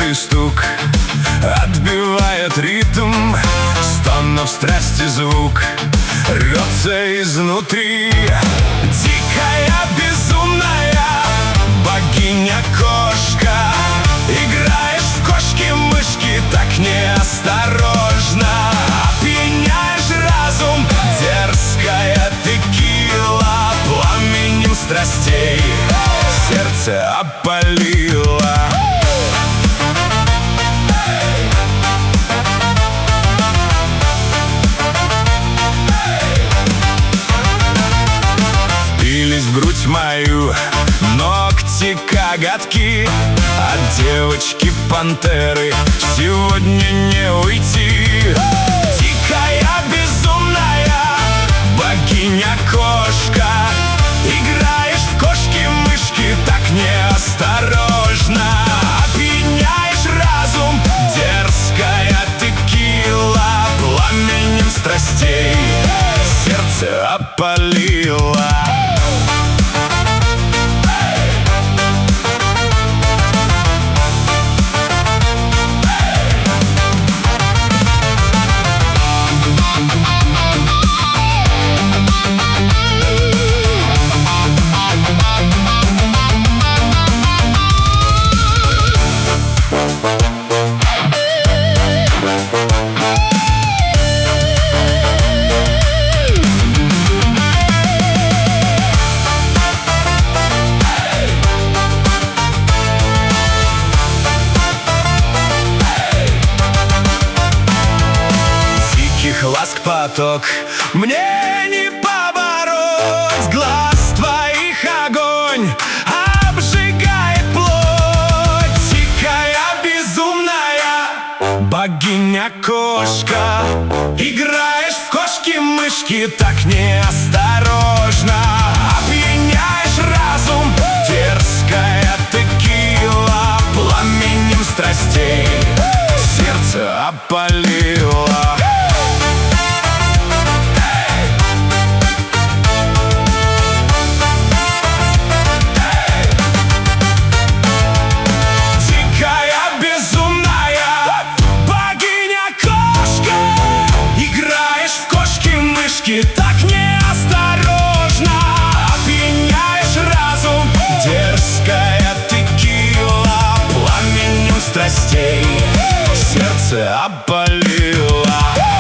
каждый стук отбивает ритм, стонов страсти звук рвется изнутри. Дикая, безумная богиня-кошка, играешь в кошки-мышки так неосторожно, опьяняешь разум, дерзкая текила пламенем страстей сердце опалило. Впились в грудь мою ногти, коготки, от девочки-пантеры сегодня не уйти. Дикая, безумная богиня-кошка, играешь в кошки-мышки так неосторожно, опьяняешь разум, дерзкая текила пламенем страстей сердце опалило. Ласк поток, мне не побороть, глаз твоих огонь обжигает плоть. Дикая, безумная богиня-кошка, играешь в кошки-мышки так неосторожно, опьяняешь разум, дерзкая текила пламенем страстей сердце опалило. Так неосторожно, опьяняешь разум, дерзкая текила пламенем страстей сердце опалило.